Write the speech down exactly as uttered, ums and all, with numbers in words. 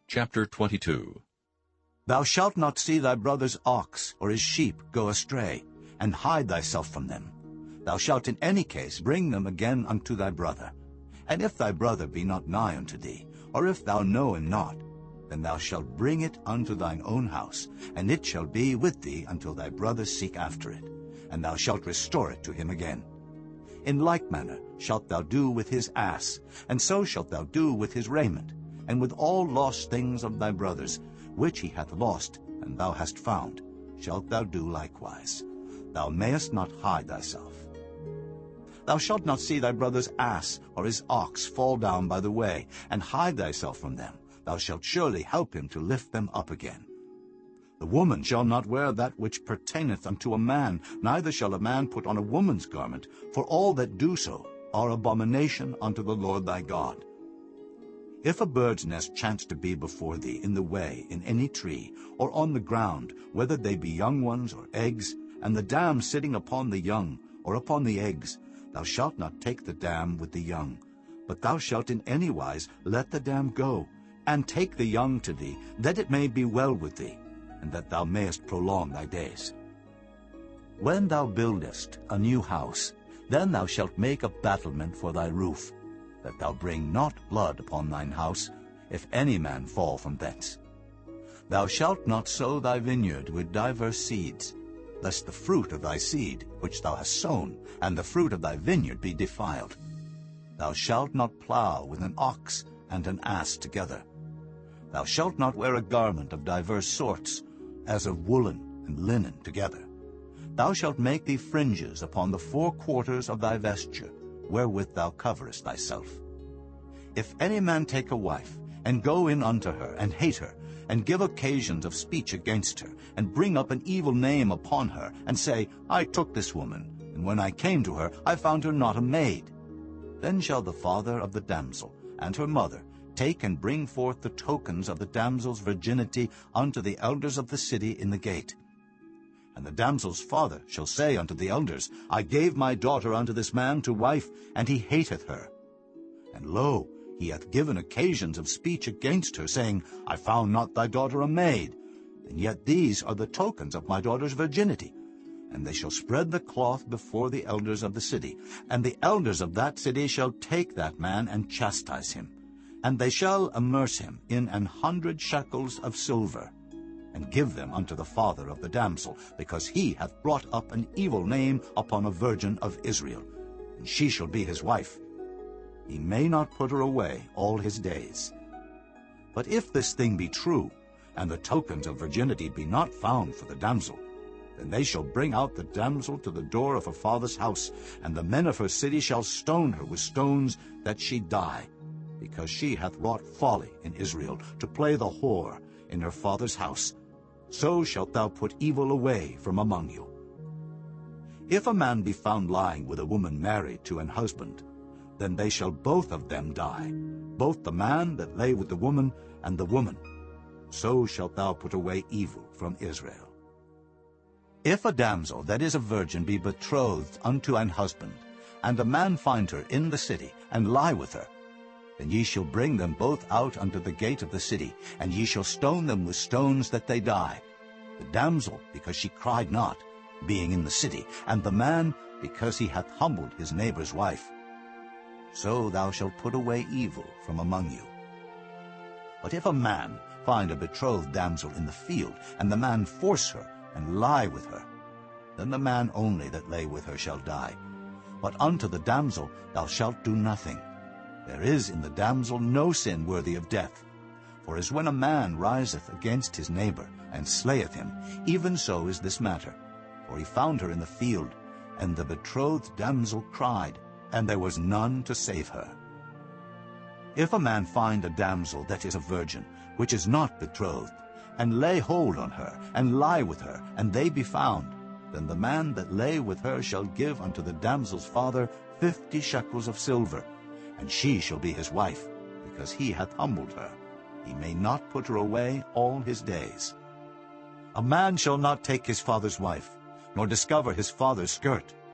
Chapter twenty-two. Thou shalt not see thy brother's ox or his sheep go astray, and hide thyself from them. Thou shalt in any case bring them again unto thy brother. And if thy brother be not nigh unto thee, or if thou know him not, then thou shalt bring it unto thine own house, and it shall be with thee until thy brother seek after it, and thou shalt restore it to him again. In like manner shalt thou do with his ass, and so shalt thou do with his raiment, and with all lost things of thy brother's, which he hath lost, and thou hast found, shalt thou do likewise. Thou mayest not hide thyself. Thou shalt not see thy brother's ass or his ox fall down by the way, and hide thyself from them. Thou shalt surely help him to lift them up again. The woman shall not wear that which pertaineth unto a man, neither shall a man put on a woman's garment, for all that do so are abomination unto the Lord thy God. If a bird's nest chance to be before thee in the way, in any tree, or on the ground, whether they be young ones or eggs, and the dam sitting upon the young, or upon the eggs, thou shalt not take the dam with the young, but thou shalt in any wise let the dam go, and take the young to thee, that it may be well with thee, and that thou mayest prolong thy days. When thou buildest a new house, then thou shalt make a battlement for thy roof, that thou bring not blood upon thine house, if any man fall from thence. Thou shalt not sow thy vineyard with divers seeds, lest the fruit of thy seed which thou hast sown, and the fruit of thy vineyard be defiled. Thou shalt not plow with an ox and an ass together. Thou shalt not wear a garment of divers sorts, as of woolen and linen together. Thou shalt make thee fringes upon the four quarters of thy vesture, wherewith thou coverest thyself. If any man take a wife, and go in unto her, and hate her, and give occasions of speech against her, and bring up an evil name upon her, and say, I took this woman, and when I came to her, I found her not a maid, then shall the father of the damsel and her mother take and bring forth the tokens of the damsel's virginity unto the elders of the city in the gate. And the damsel's father shall say unto the elders, I gave my daughter unto this man to wife, and he hateth her. And lo, he hath given occasions of speech against her, saying, I found not thy daughter a maid, and yet these are the tokens of my daughter's virginity. And they shall spread the cloth before the elders of the city, and the elders of that city shall take that man and chastise him. And they shall immerse him in an hundred shekels of silver, and give them unto the father of the damsel, because he hath brought up an evil name upon a virgin of Israel, and she shall be his wife. He may not put her away all his days. But if this thing be true, and the tokens of virginity be not found for the damsel, then they shall bring out the damsel to the door of her father's house, and the men of her city shall stone her with stones, that she die, because she hath wrought folly in Israel, to play the whore in her father's house. So shalt thou put evil away from among you. If a man be found lying with a woman married to an husband, then they shall both of them die, both the man that lay with the woman, and the woman. So shalt thou put away evil from Israel. If a damsel that is a virgin be betrothed unto an husband, and a man find her in the city, and lie with her, then ye shall bring them both out unto the gate of the city, and ye shall stone them with stones that they die, the damsel because she cried not, being in the city, and the man because he hath humbled his neighbor's wife. So thou shalt put away evil from among you. But if a man find a betrothed damsel in the field, and the man force her, and lie with her, then the man only that lay with her shall die. But unto the damsel thou shalt do nothing. There is in the damsel no sin worthy of death. For as when a man riseth against his neighbor, and slayeth him, even so is this matter. For he found her in the field, and the betrothed damsel cried, and there was none to save her. If a man find a damsel that is a virgin, which is not betrothed, and lay hold on her, and lie with her, and they be found, then the man that lay with her shall give unto the damsel's father fifty shekels of silver, and she shall be his wife, because he hath humbled her. He may not put her away all his days. A man shall not take his father's wife, nor discover his father's skirt.